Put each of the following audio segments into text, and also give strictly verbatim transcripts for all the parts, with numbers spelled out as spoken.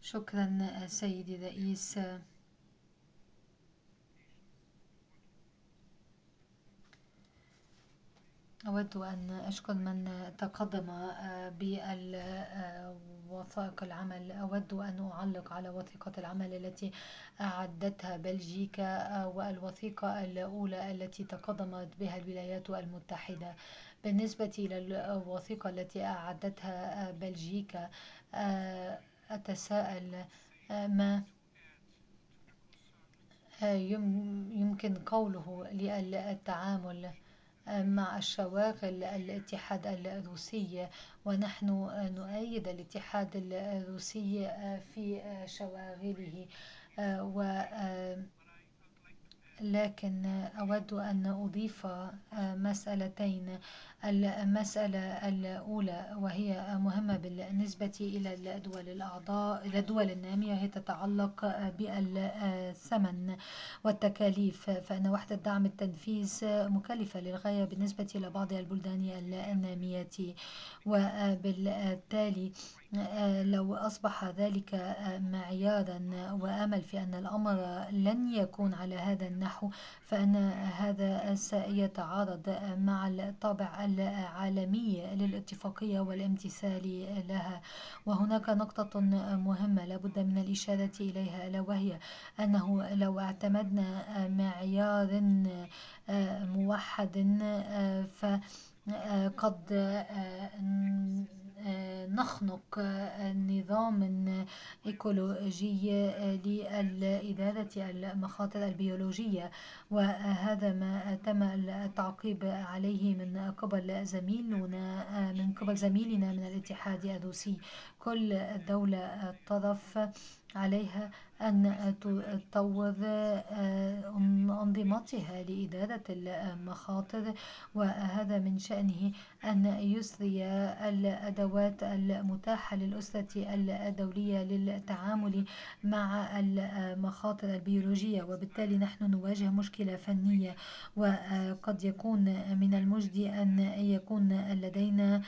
شكرا سيدي الرئيس. أود أن أشكر من تقدم بوثائق العمل. أود أن أعلق على وثيقة العمل التي أعدتها بلجيكا والوثيقة الأولى التي تقدمت بها الولايات المتحدة. بالنسبة للوثيقة التي أعدتها بلجيكا، أتساءل ما يمكن قوله للتعامل مع الشواغل الاتحاد الروسي، ونحن نؤيد الاتحاد الروسي في شواغله. لكن أود أن أضيف مسألتين. المسألة الأولى وهي مهمة بالنسبة إلى الدول الأعضاء إلى الدول النامية، هي تتعلق بالثمن والتكاليف، فإن وحدة دعم التنفيذ مكلفة للغاية بالنسبة إلى بعض البلدان النامية، وبالتالي لو أصبح ذلك معيارا وأمل في أن الأمر لن يكون على هذا النحو، فإن هذا سيتعارض مع الطابع العالمي للاتفاقية والامتثال لها. وهناك نقطة مهمة لابد من الإشارة إليها، ألا وهي أنه لو اعتمدنا معيار موحد فقد نخنق نظام إيكولوجي لإدارة المخاطر البيولوجية، وهذا ما تم التعقيب عليه من قبل زميلنا من قبل زميلنا من الاتحاد الروسي. كل دولة طرف عليها أن تطور أنظمتها لإدارة المخاطر، وهذا من شأنه أن يسري الأدوات المتاحة للأسرة الدولية للتعامل مع المخاطر البيولوجية. وبالتالي نحن نواجه مشكلة فنية، وقد يكون من المجدي أن يكون لدينا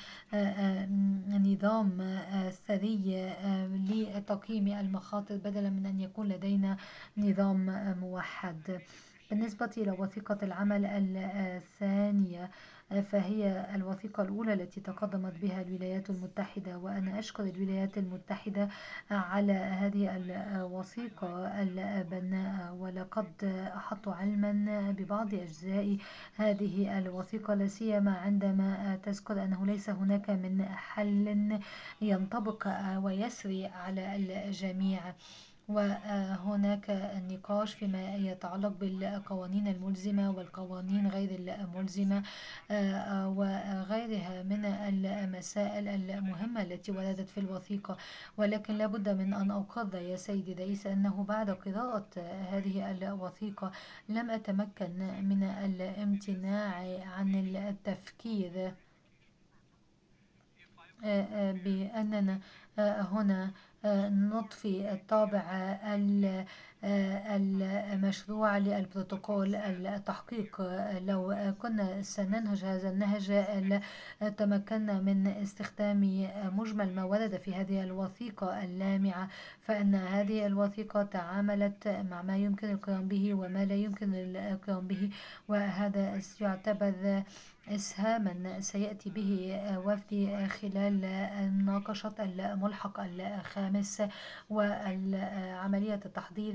نظام ثري لتقييم المخاطر بدلا من أن يكون لدينا نظام موحد. بالنسبة إلى وثيقة العمل الثانية، فهي الوثيقة الأولى التي تقدمت بها الولايات المتحدة، وأنا أشكر الولايات المتحدة على هذه الوثيقة البناءة، ولقد أحطوا علما ببعض أجزاء هذه الوثيقة، لا سيما عندما تذكر أنه ليس هناك من حل ينطبق ويسري على الجميع. وهناك النقاش فيما يتعلق بالقوانين الملزمة والقوانين غير الملزمة وغيرها من المسائل المهمة التي وردت في الوثيقة. ولكن لابد من أن أقر يا سيدي الرئيس أنه بعد قراءة هذه الوثيقة لم أتمكن من الامتناع عن التفكير بأننا هنا نضفي الطابع المشروع للبروتوكول التحقيق. لو كنا سننهج هذا النهج تمكنا من استخدام مجمل ما ورد في هذه الوثيقة اللامعة، فإن هذه الوثيقة تعاملت مع ما يمكن القيام به وما لا يمكن القيام به، وهذا يعتبر إسهاما سيأتي به وفدي خلال مناقشة الملحق الخامس وعملية التحضير